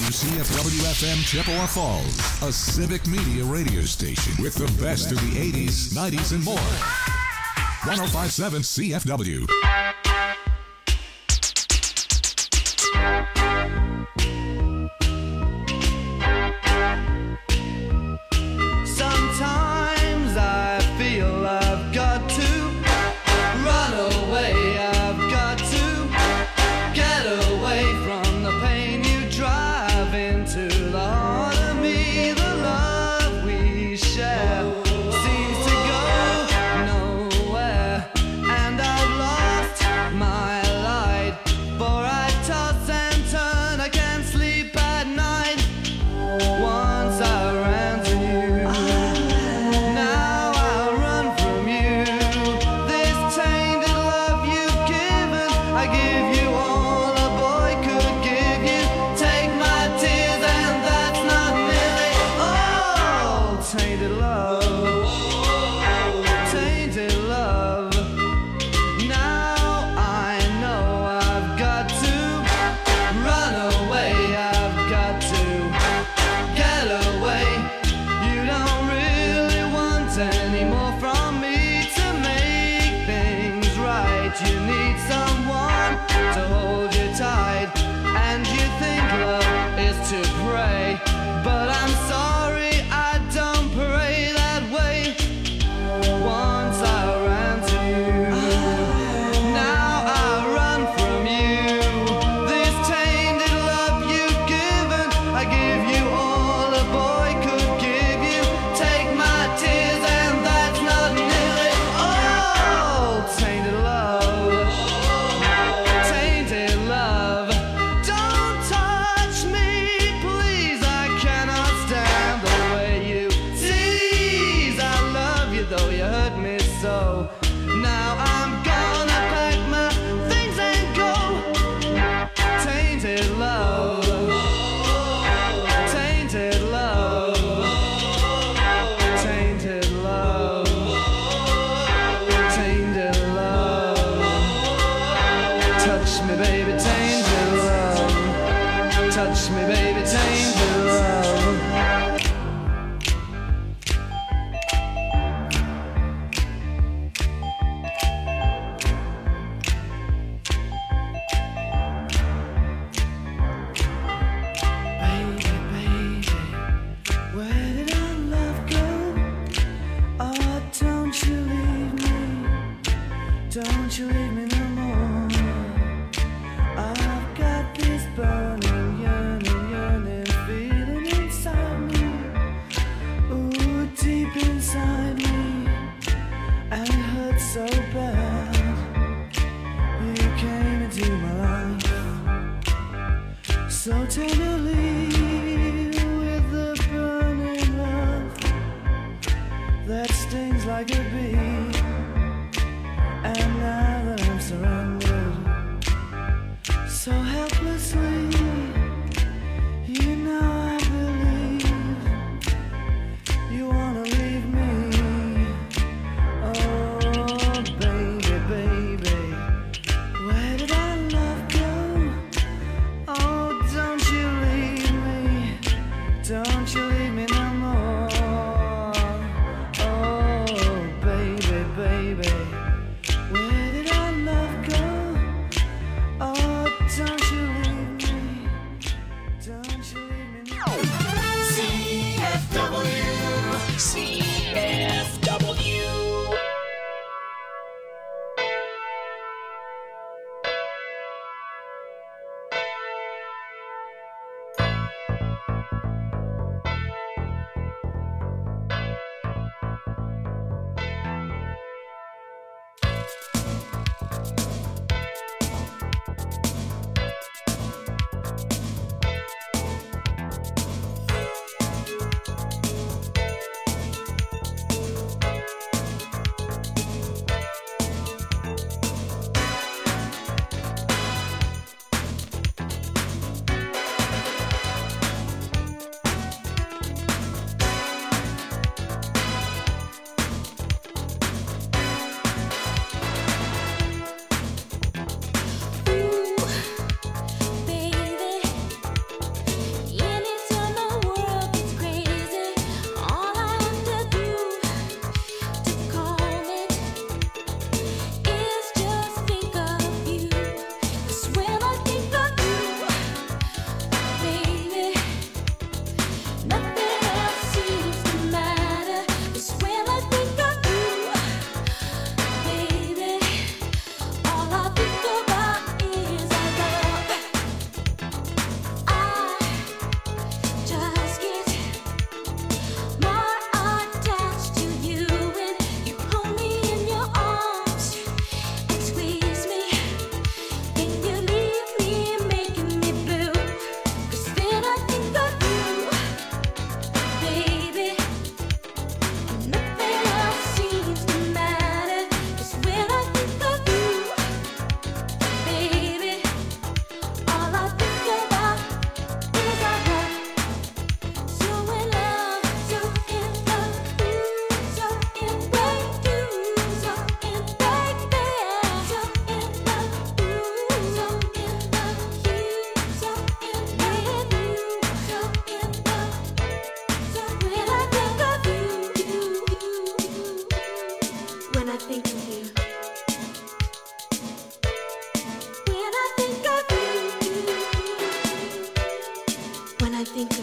WCFW-FM Chippewa Falls, a civic media radio station with the best of the 80s, 90s, and more. 105.7 CFW. Sometimes I feel I've got to run away. I've got to get away from the pain you drive into the heart of me. The love we share seems to go nowhere, and I've lost my light, for I toss and turn, I can't sleep at night. Once I ran to you, now I run from you. This tainted love you've given, I give you all a boy could give you. Take my tears and that's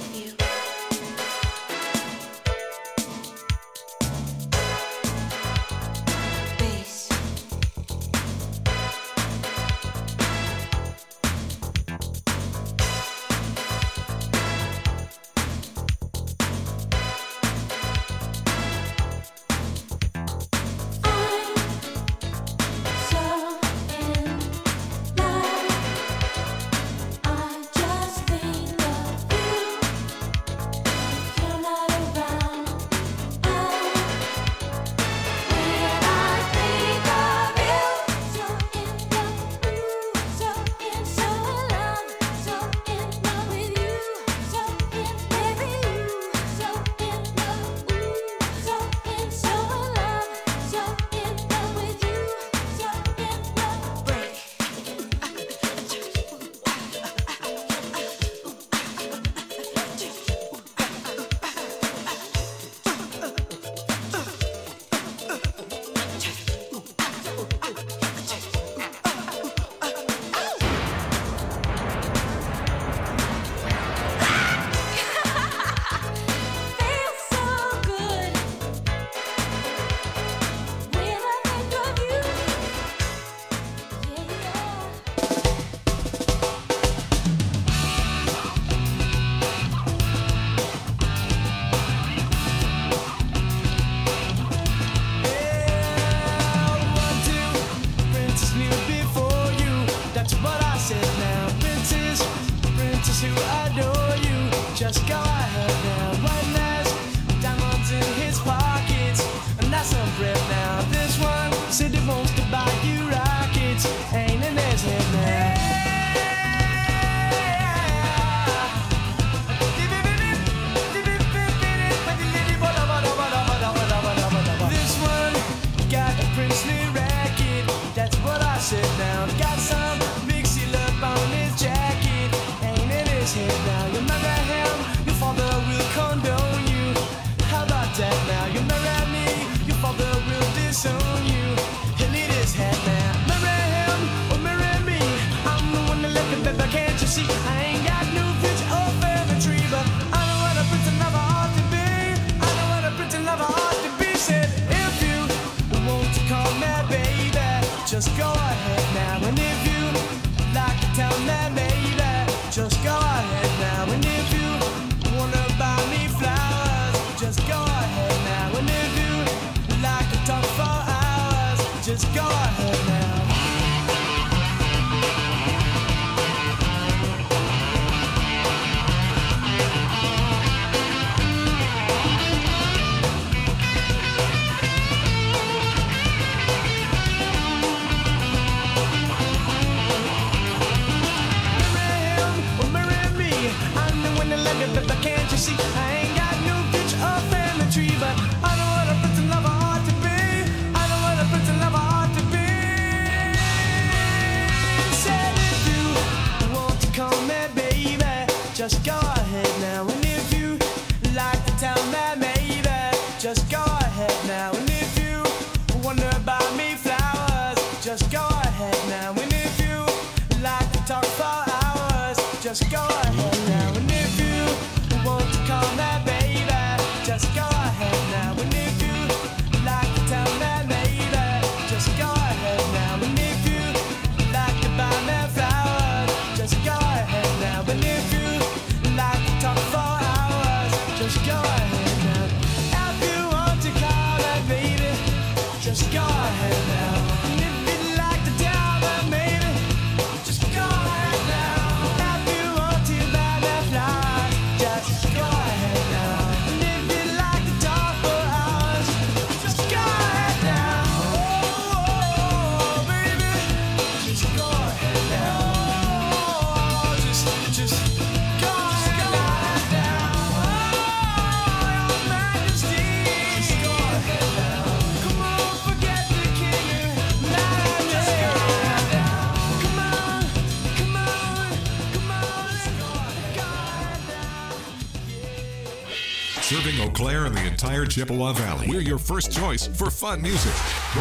Serving Eau Claire and the entire Chippewa Valley. We're your first choice for fun music.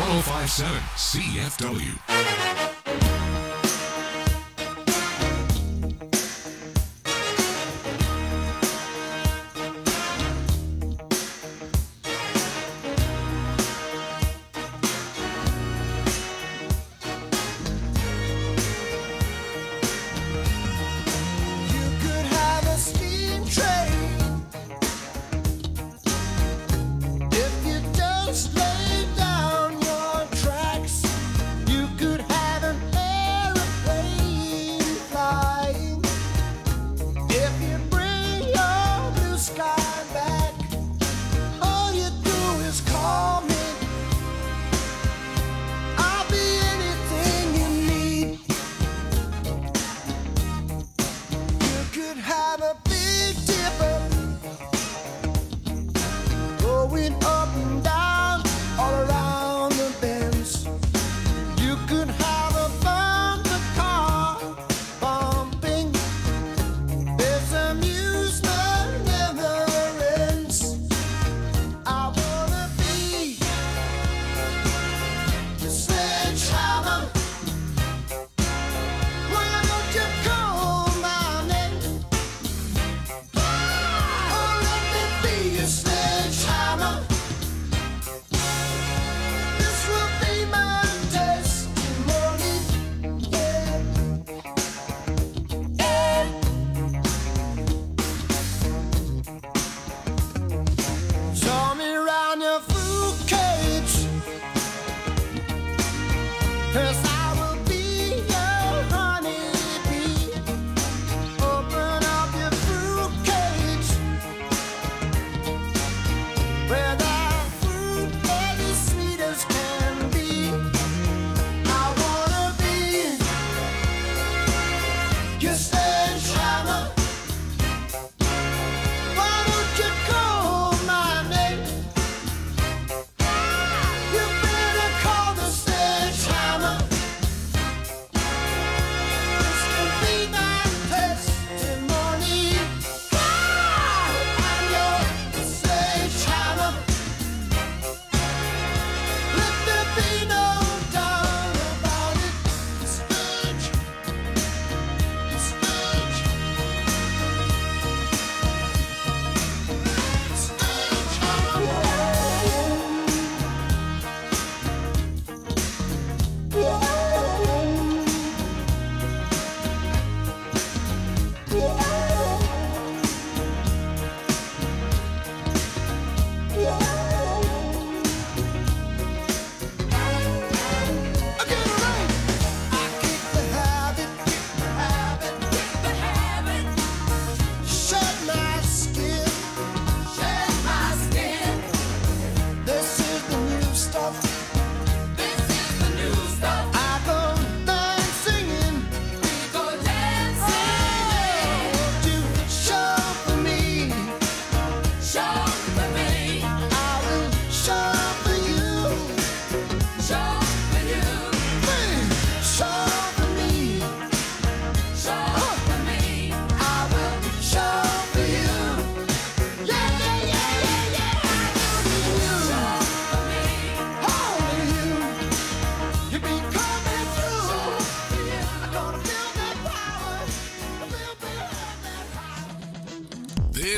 1057 CFW.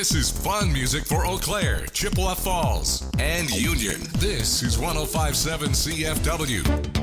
This is fun music for Eau Claire, Chippewa Falls, and Union. This is 105.7 CFW.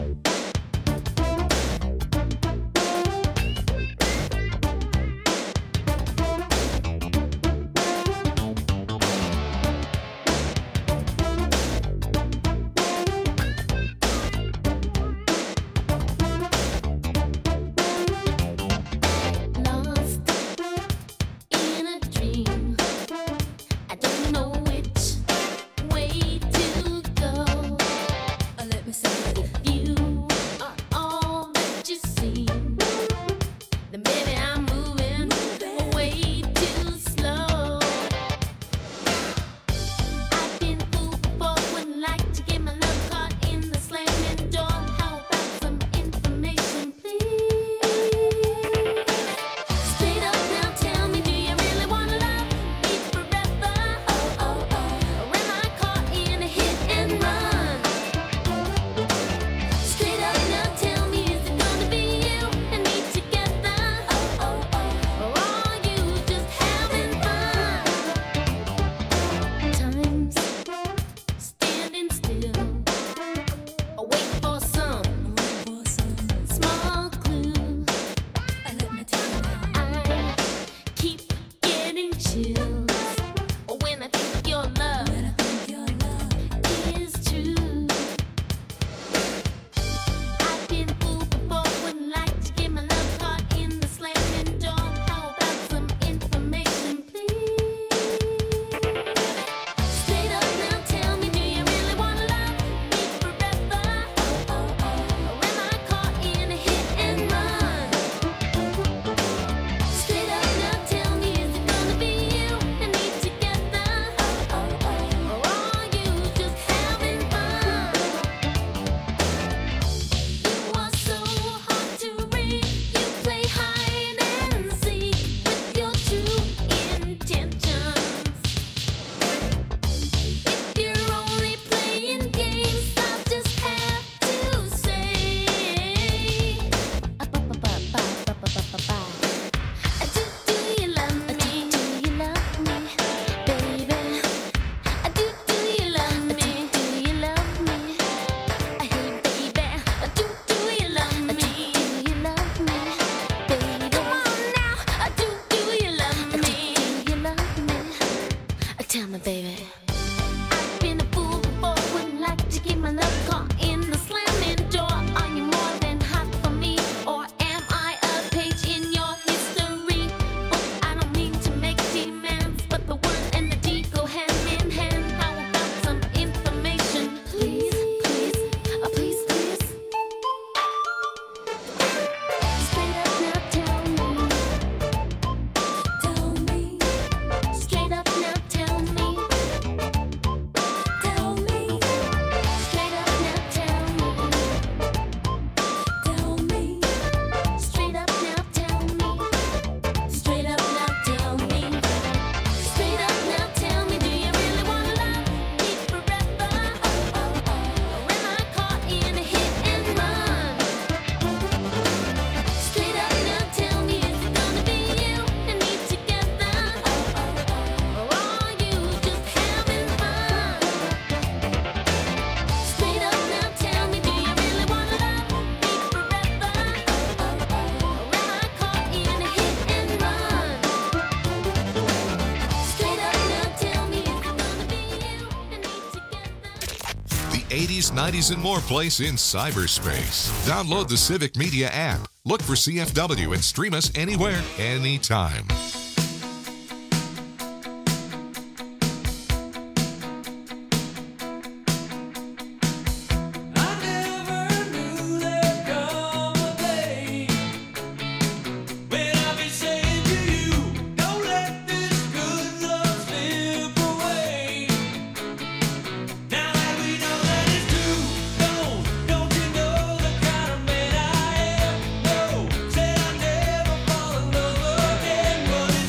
The 80s, 90s, and more place in cyberspace. Download the Civic Media app. Look for CFW and stream us anywhere, anytime. Said I never fall in love again.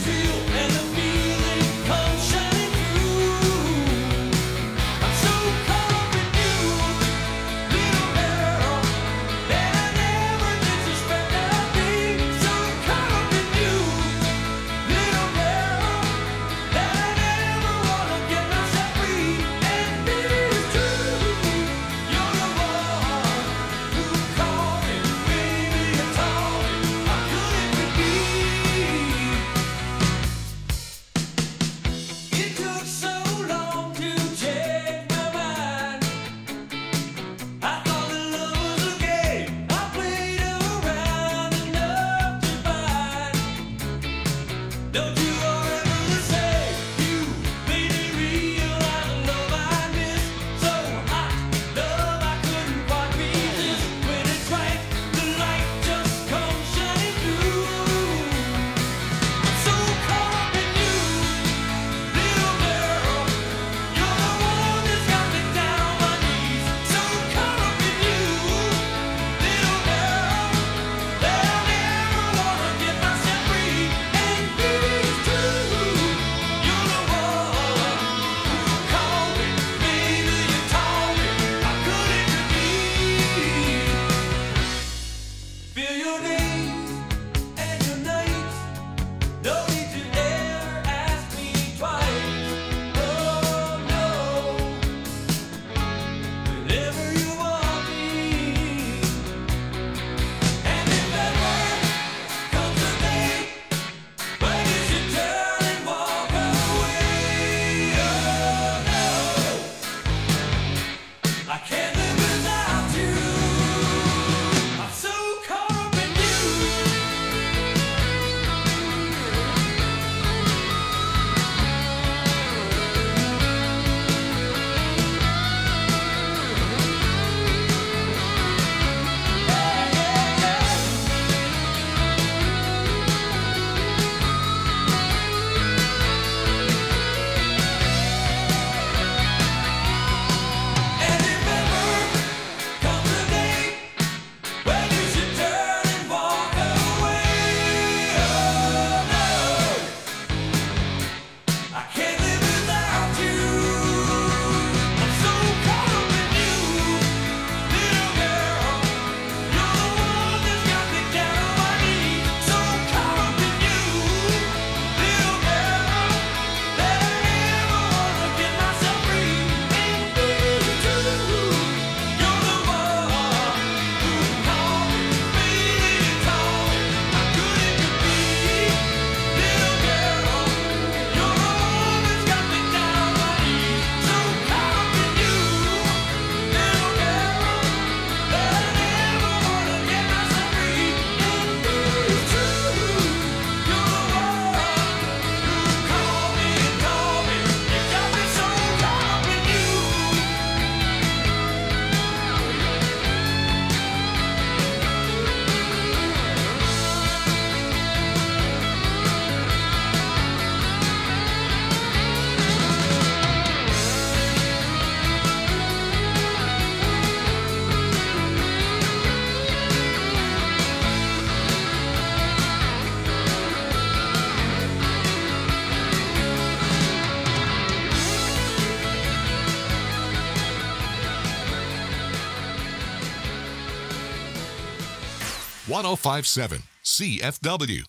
1057 CFW.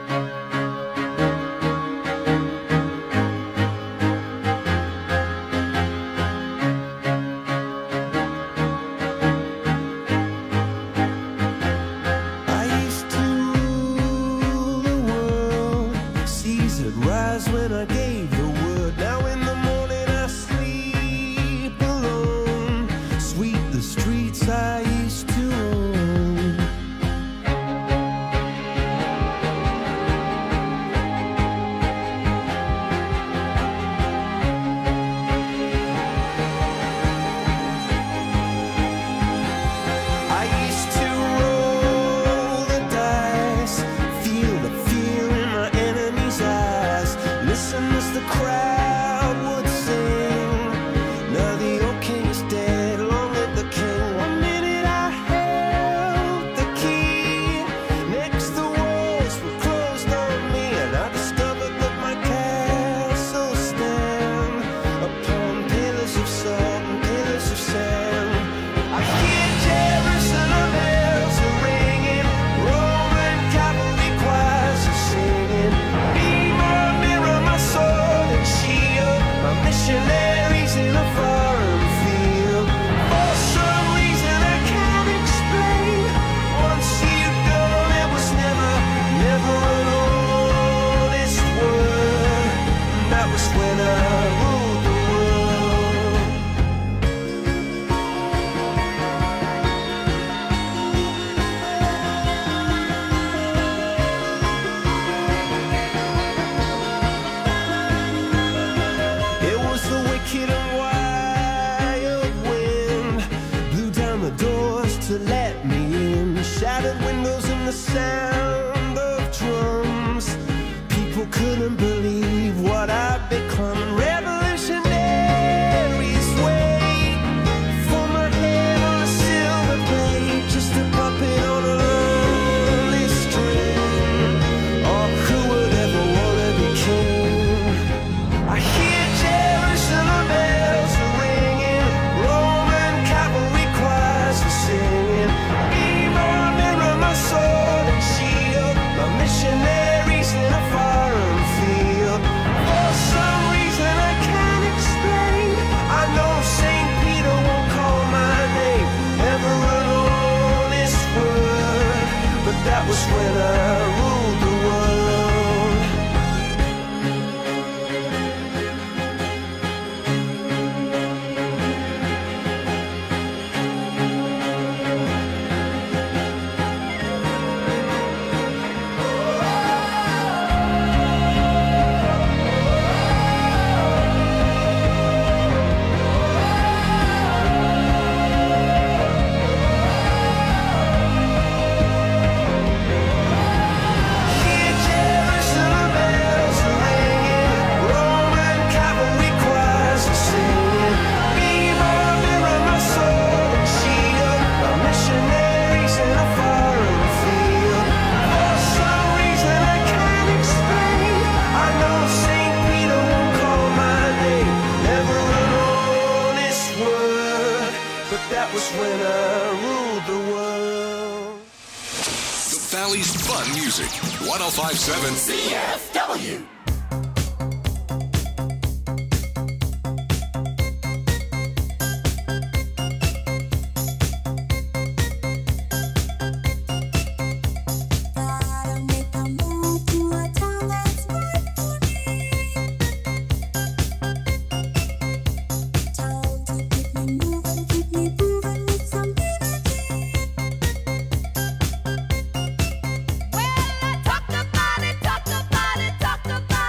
Valley's fun music. 1057 CFW. Talk about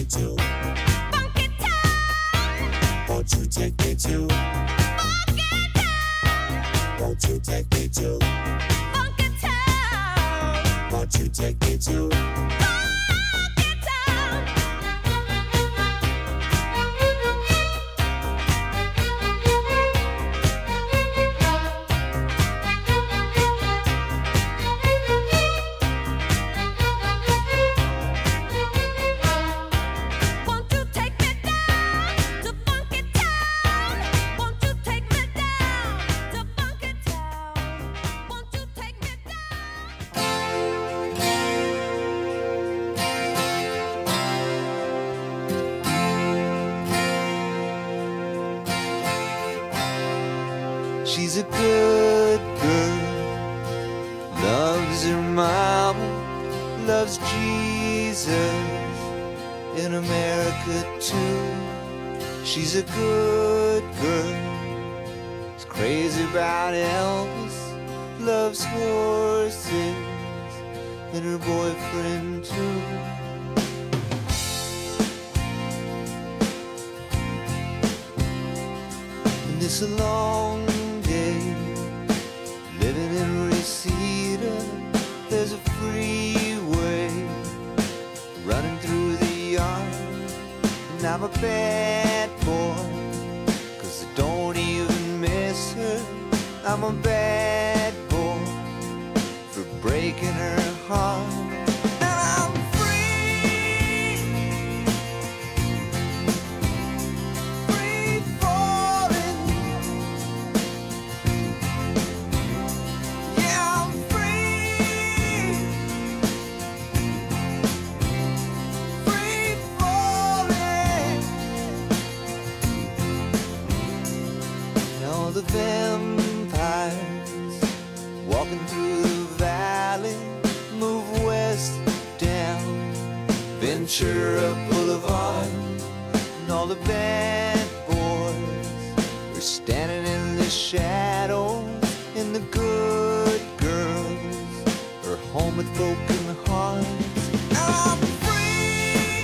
to Funky Town? Won't you take me to Funky Town? Won't you take me to Funky Town? Won't you take me to Funky Town? Won't you take me down to Funky Town? Won't you take me down to Funky Town? Won't you take me down? She's a good girl, loves her mama, loves Jesus in America too. She's a good girl, is crazy about Elvis, loves horses and her boyfriend too. And it's a long day living in Reseda. There's a freeway running through the yard, and I'm a bad boy, 'cause I don't even miss her. I'm a bad boy for breaking her heart. And I'm free, free falling. Yeah, I'm free, free falling. And all the vampires walking through the valley move west down Ventura Boulevard, and all the bad boys are standing in the shadows, and the good girls are home with broken hearts. And I'm free,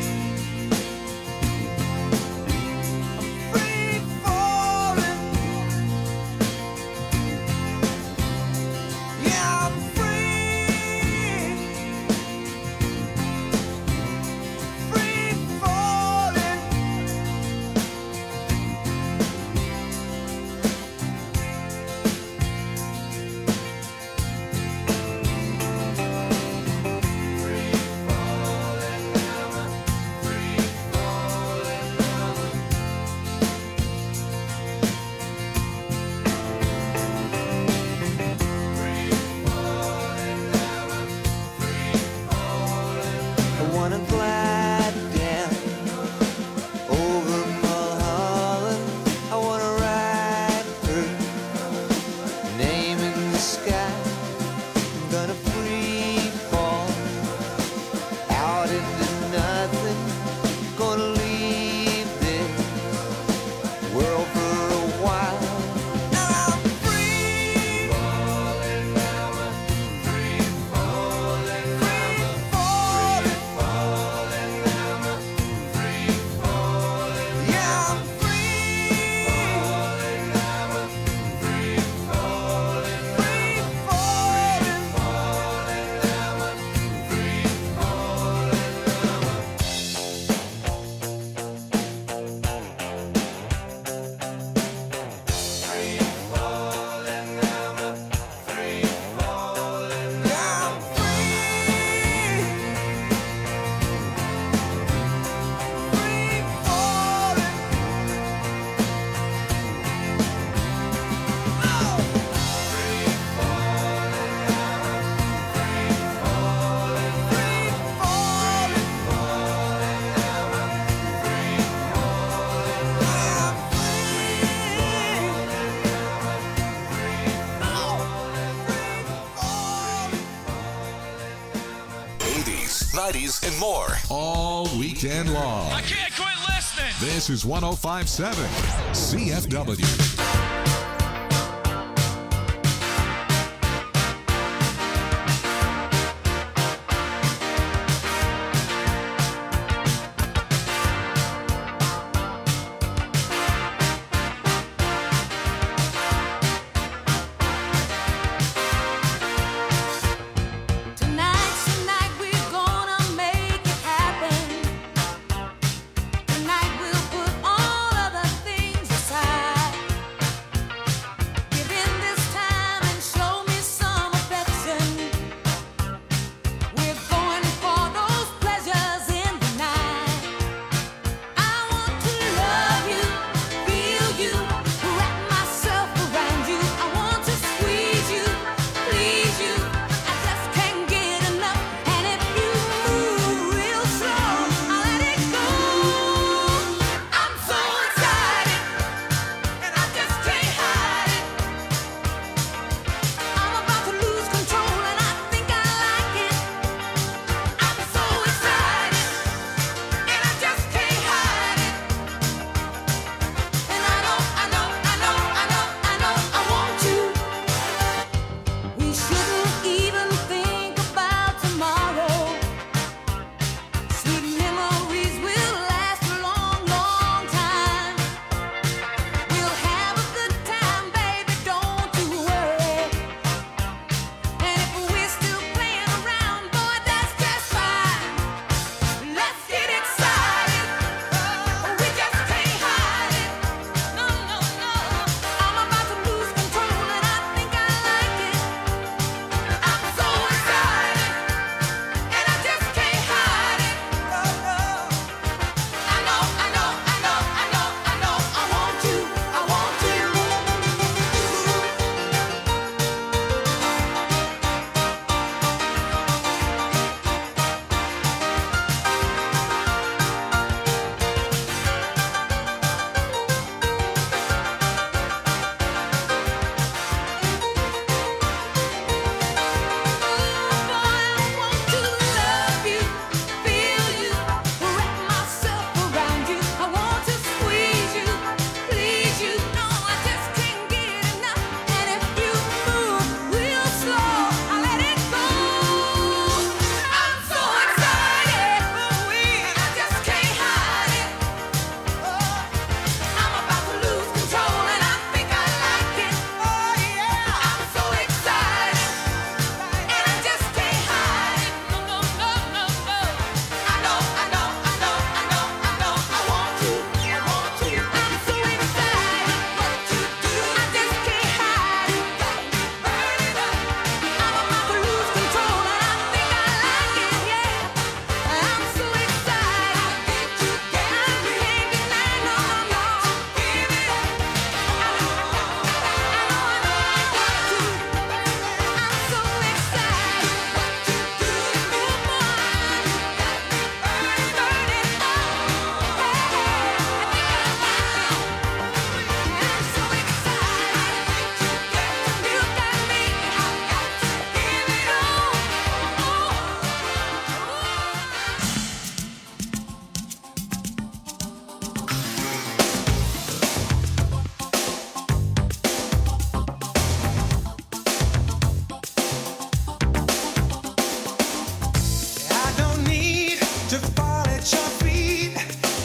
I'm free falling. Yeah, I'm free, free falling. I wanna glide down over Mulholland. I wanna write her name in the sky. I'm gonna free fall out into nothing. Gonna leave this world for a while. And I'm free, falling, free falling, free falling. Yeah, I'm free, free falling, free falling. Yeah, I'm free, free falling. '80s, '90s, and more. All weekend long. I can't quit listening. This is 105.7 CFW.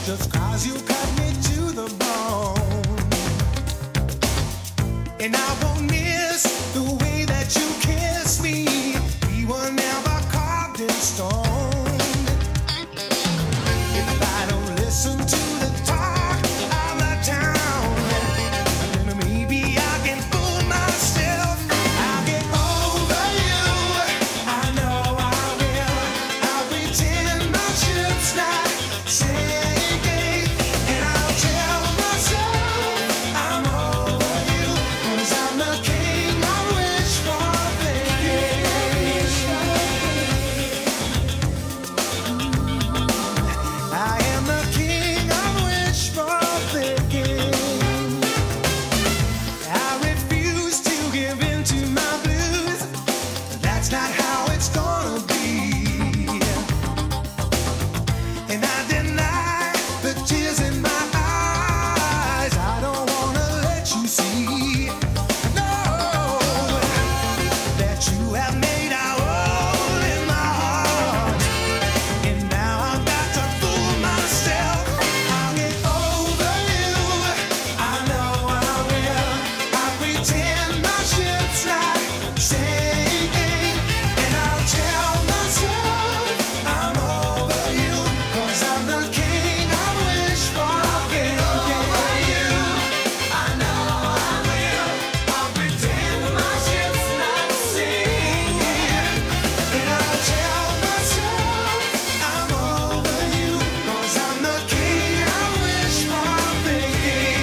just 'cause you cut me to the bone. And I won't miss the way that you kiss me. We were never carved in stone. If I don't listen to the talk of the town, then maybe I can fool myself. I'll get over you. I know I will. I'll pretend my ship's not sinking, and I'll tell myself I'm over you, 'cause I'm the king I wish for thinking. I am the king I wish for thinking. I refuse to give in to my blues. That's not how it's gonna be. And I deny the tears in my eyes. I don't wanna let you see, no, that you have made a hole in my heart. And now I've got to fool myself. I'll get over you. I know I will. I'll pretend my ship's not sinking, and I'll tell myself I'm over you, 'cause I'm the king I wish for. I'll get over you. I know I will. I'll pretend my ship's not sinking, and I'll tell myself I'm over you, 'cause I'm the king I wish for thinking.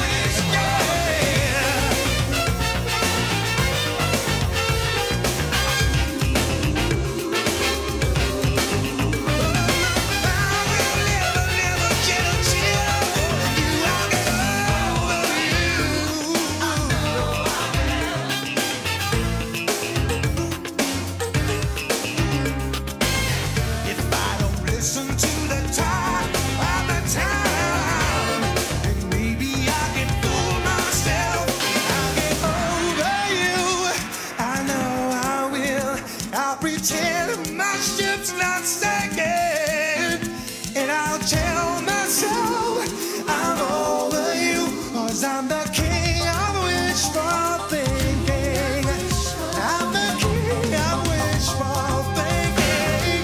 If I don't listen to the talk of the town, then maybe I can fool myself. I'll get over you. I know I will. I'll pretend my ship's not sinking, and I'll tell myself I'm over you, 'cause I'm the king I wish for thinking. I'm the king I wish for thinking.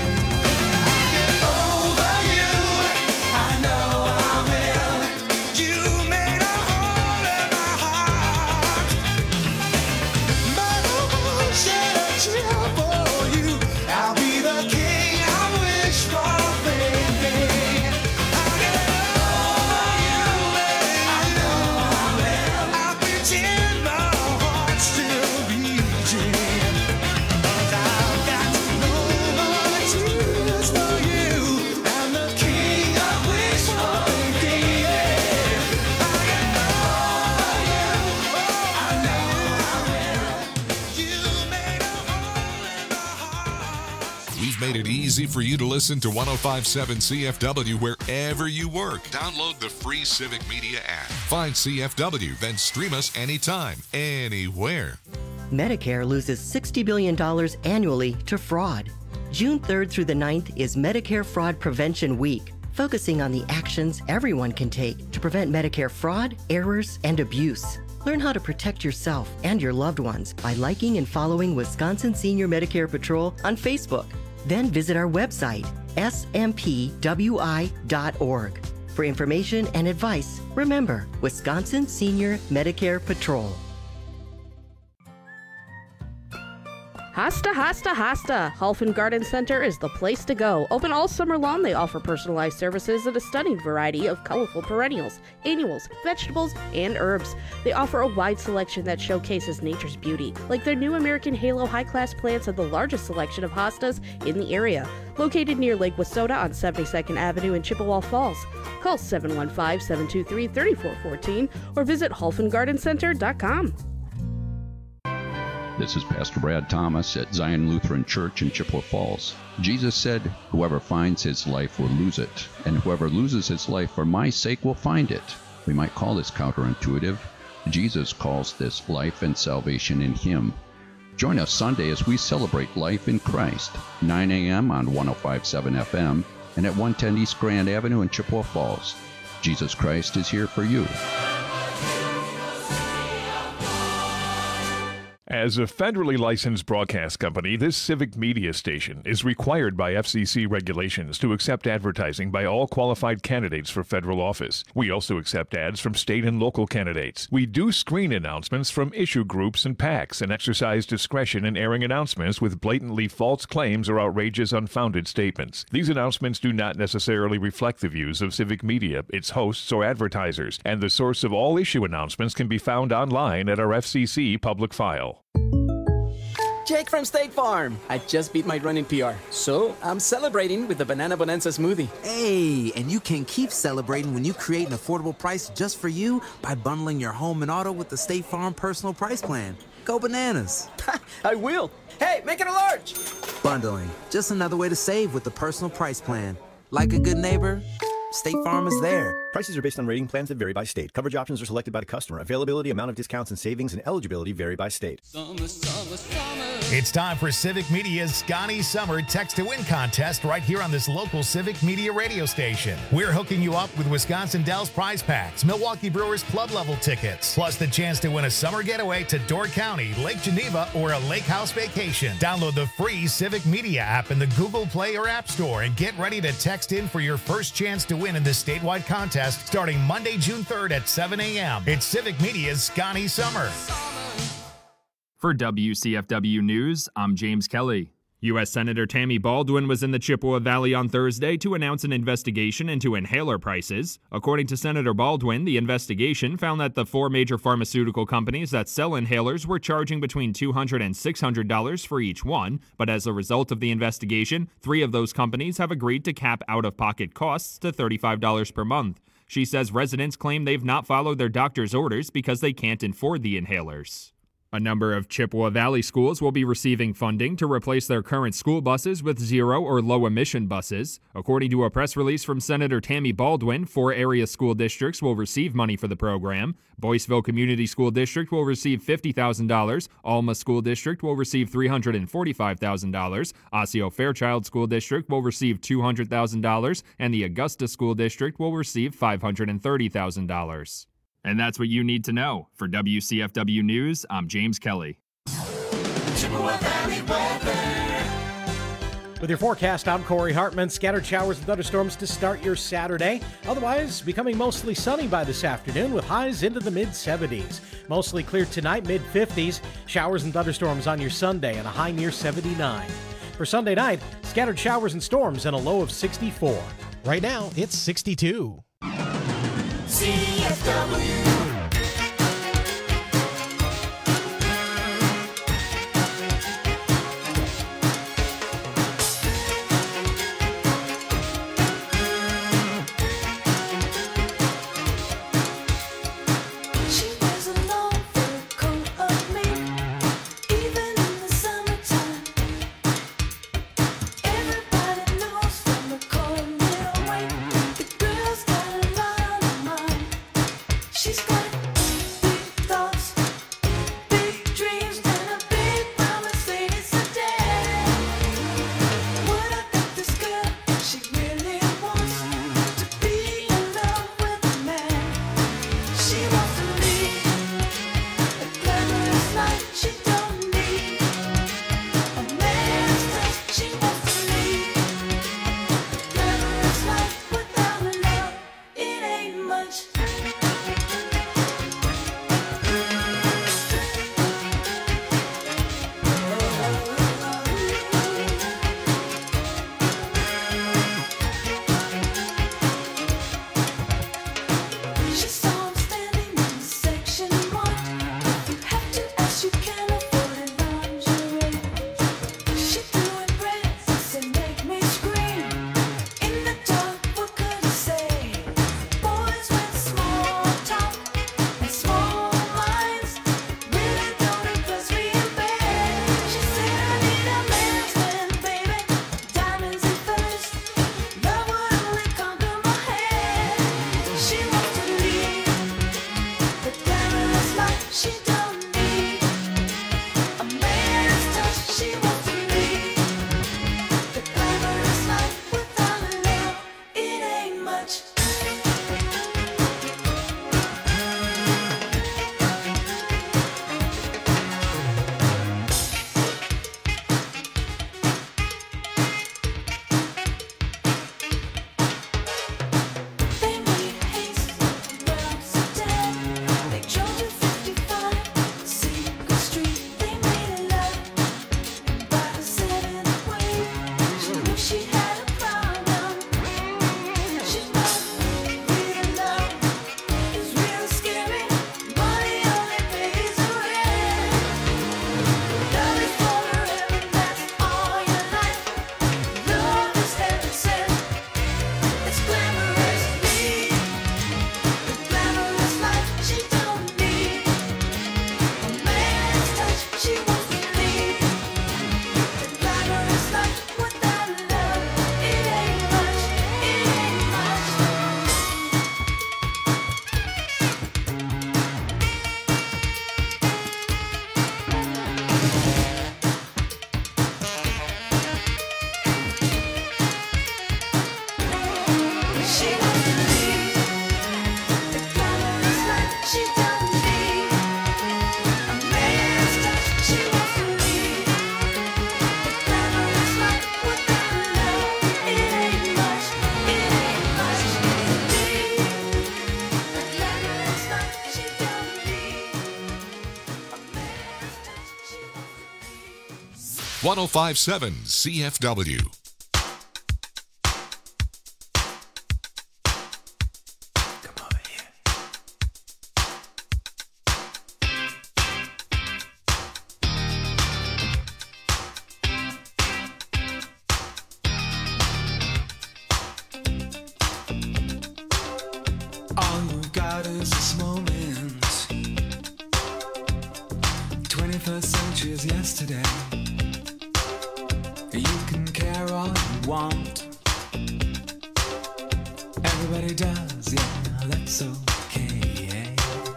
Over you, I know I will. You made a hole in my heart, but I won't shed a tear for you. I'll be the king I wish for thinking. I'll get over you, I know I will. I'll pretend my heart's still beating, 'cause I've got no more tears for you. I'm the king I wish for thinking. I get over you, I know I will. You made a hole in my heart. We've made it easy for you to listen to 105.7 CFW wherever you work. Download the free Civic Media app. Find CFW, then stream us anytime, anywhere. Medicare loses $60 billion annually to fraud. June 3rd through the 9th is Medicare Fraud Prevention Week, focusing on the actions everyone can take to prevent Medicare fraud, errors, and abuse. Learn how to protect yourself and your loved ones by liking and following Wisconsin Senior Medicare Patrol on Facebook. Then visit our website, smpwi.org. For information and advice, remember Wisconsin Senior Medicare Patrol. Hasta, Hasta, Hasta! Halfen Garden Center is the place to go. Open all summer long, they offer personalized services and a stunning variety of colorful perennials, annuals, vegetables, and herbs. They offer a wide selection that showcases nature's beauty, like their new American Halo high-class plants and the largest selection of hostas in the area. Located near Lake Wissota on 72nd Avenue in Chippewa Falls. Call 715-723-3414 or visit halfengardencenter.com. This is Pastor Brad Thomas at Zion Lutheran Church in Chippewa Falls. Jesus said, "Whoever finds his life will lose it, and whoever loses his life for my sake will find it." We might call this counterintuitive. Jesus calls this life and salvation in him. Join us Sunday as we celebrate life in Christ, 9 a.m. on 105.7 FM, and at 110 East Grand Avenue in Chippewa Falls. Jesus Christ is here for you. As a federally licensed broadcast company, this civic media station is required by FCC regulations to accept advertising by all qualified candidates for federal office. We also accept ads from state and local candidates. We do screen announcements from issue groups and PACs and exercise discretion in airing announcements with blatantly false claims or outrageous, unfounded statements. These announcements do not necessarily reflect the views of civic media, its hosts, or advertisers, and the source of all issue announcements can be found online at our FCC public file. Jake from State Farm. I just beat my running PR, so I'm celebrating with the Banana Bonanza smoothie. Hey, and you can keep celebrating when you create an affordable price just for you by bundling your home and auto with the State Farm Personal Price Plan. Go bananas. I will. Hey, make it a large. Bundling, just another way to save with the Personal Price Plan. Like a good neighbor, State Farm is there. Prices are based on rating plans that vary by state. Coverage options are selected by the customer. Availability, amount of discounts and savings, and eligibility vary by state. Summer, summer, summer. It's time for Civic Media's Scotty Summer Text to Win contest right here on this local Civic Media radio station. We're hooking you up with Wisconsin Dells prize packs, Milwaukee Brewers club level tickets, plus the chance to win a summer getaway to Door County, Lake Geneva, or a lake house vacation. Download the free Civic Media app in the Google Play or App Store and get ready to text in for your first chance to win in this statewide contest starting Monday, June 3rd at 7 a.m. It's Civic Media's Scotty Summer. For WCFW News, I'm James Kelly. U.S. Senator Tammy Baldwin was in the Chippewa Valley on Thursday to announce an investigation into inhaler prices. According to Senator Baldwin, the investigation found that the 4 major pharmaceutical companies that sell inhalers were charging between $200 and $600 for each one, but as a result of the investigation, 3 of those companies have agreed to cap out-of-pocket costs to $35 per month. She says residents claim they've not followed their doctor's orders because they can't afford the inhalers. A number of Chippewa Valley schools will be receiving funding to replace their current school buses with zero or low emission buses. According to a press release from Senator Tammy Baldwin, 4 area school districts will receive money for the program. Boyceville Community School District will receive $50,000. Alma School District will receive $345,000. Osseo Fairchild School District will receive $200,000. And the Augusta School District will receive $530,000. And that's what you need to know. For WCFW News, I'm James Kelly. Chippewa Valley weather. With your forecast, I'm Corey Hartman. Scattered showers and thunderstorms to start your Saturday. Otherwise, becoming mostly sunny by this afternoon with highs into the mid-70s. Mostly clear tonight, mid-50s. Showers and thunderstorms on your Sunday and a high near 79. For Sunday night, scattered showers and storms and a low of 64. Right now, it's 62. CFW. 1057 CFW. All you've got is this moment. 21st century is yesterday. You can care all you want. Everybody does, yeah, that's okay.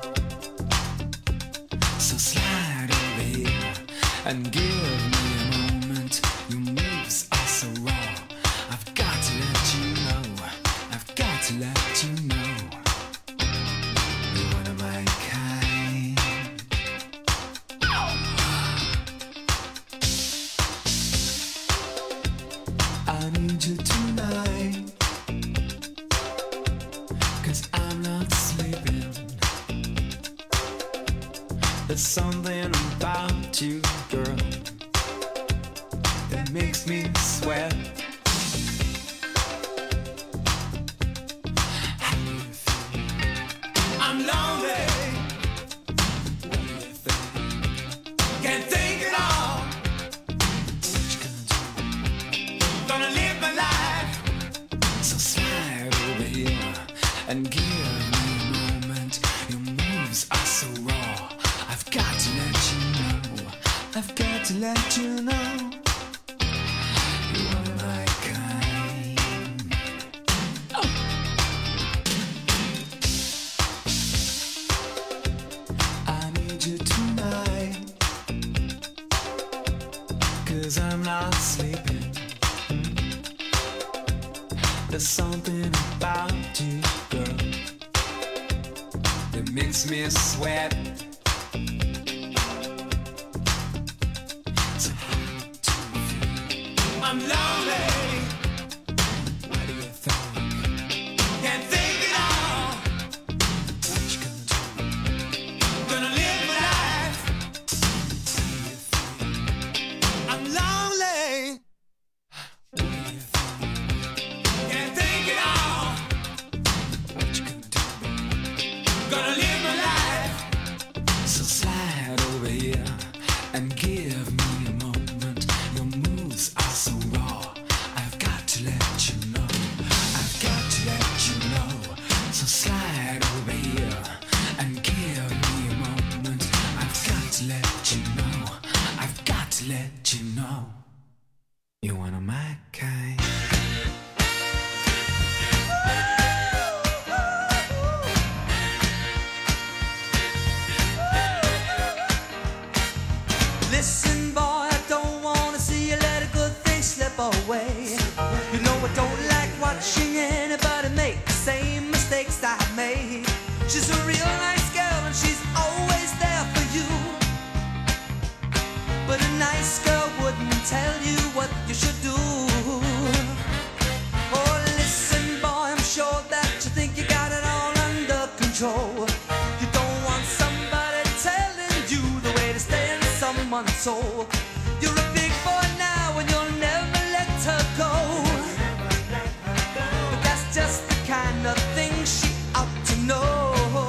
So slide over here and give me a moment. Your moves are so raw. I've got to let you know. I've got to let you know. You're one of my kind. I need you tonight, 'cause I'm not sleeping. There's something about you, girl, that makes me sweat. I'm lonely. What do you think? Can't think at all. What you gonna do? Gonna live my life. So slide over here and give me a moment. Your moves are so raw. I've got to let you know. I've got to let you know. You're one of my kind. Oh. I need you tonight, 'cause I'm not sleeping. There's something about you, girl, that makes me sweat. So how do you feel? I'm lonely. What do you think? Can't think at all. What you gonna do? Gonna live my life. What do you think? I'm lonely. What do you think? Can't think at all. What you gonna do? Gonna live my life. So slide over here and give me a moment. Your moves are so raw. I've got to let you know. I've got to let you know. So slide over here and give me a moment. I've got to let you know. I've got to let you know. You're one of my kind. Listen, boy, I don't wanna see you let a good thing slip away. You know I don't like watching anybody make the same mistakes I made. She's a real nice girl and she's always there for you. But a nice girl wouldn't tell you what you should do. Oh, listen, boy, I'm sure that you think you got it all under control. You don't want somebody telling you the way to stay in someone's soul. You're a big boy now and you'll never let her go. But that's just the kind of thing she ought to know.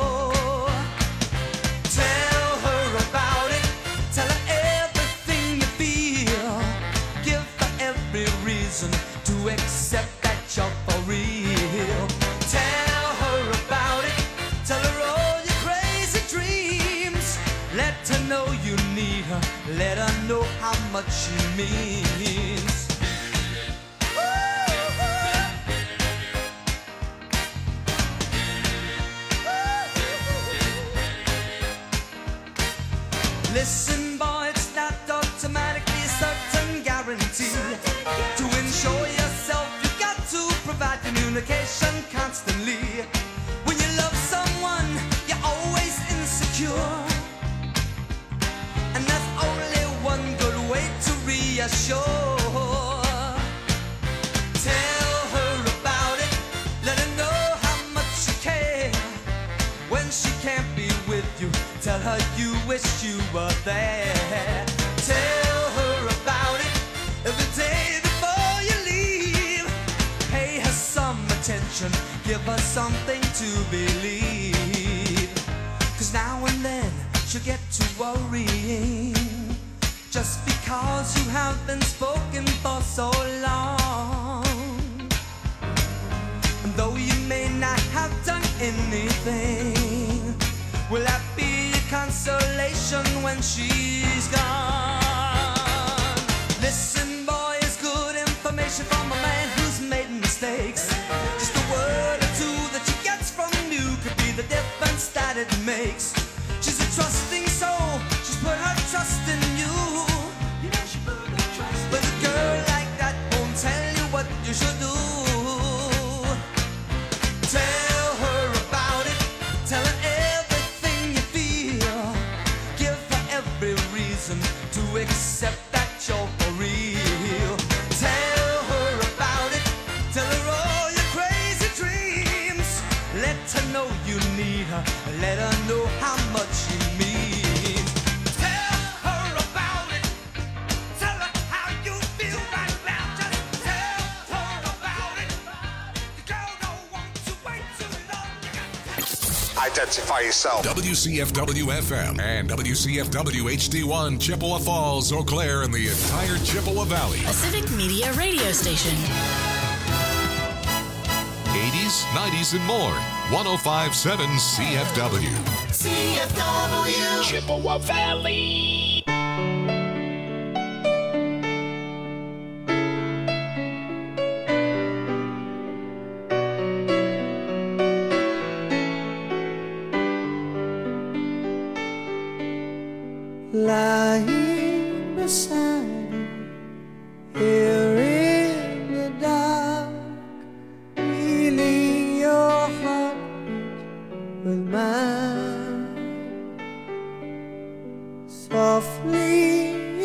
Tell her about it. Tell her everything you feel. Give her every reason to accept that you're for real. Tell her about it. Tell her all your crazy dreams. Let her know you need her. Let her know how much she means. Listen, boy, it's not automatically a certain guarantee. To ensure yourself, you got to provide communication constantly. When you love someone, you're always insecure. And there's only one good way to reassure. Tell her about it. Let her know how much you care. When she can't be with you, tell her you wish you were there. Tell her about it. consolation, give us something to believe. Cause now and then she'll get to worrying, just because you have been spoken for so long. And though you may not have done anything, will that be a consolation when she's gone? Listen, boy, it's good information from a man who's made mistakes. Just a word or two that she gets from you could be the difference that it makes. She's a trusting soul, she's put her trust in you. You know she put her trust in you. But a girl like that won't tell you what you should do. Tell her about it, tell her everything you feel. Give her every reason to accept that you're for real. Tell her about it, tell her all your crazy dreams. Let her know you need her, let her know how much you mean. Tell her about it, tell her how you feel right now. Just tell her about it. The girl don't want to wait too long. Identify yourself. WCFW FM and WCFW HD1 Chippewa Falls, Eau Claire, and the entire Chippewa Valley. A Civic Media radio station. 80s, 90s, and more. 105.7 CFW. CFW Chippewa Valley. Lying beside you, here in the dark, feeling your heartbeat with mine, softly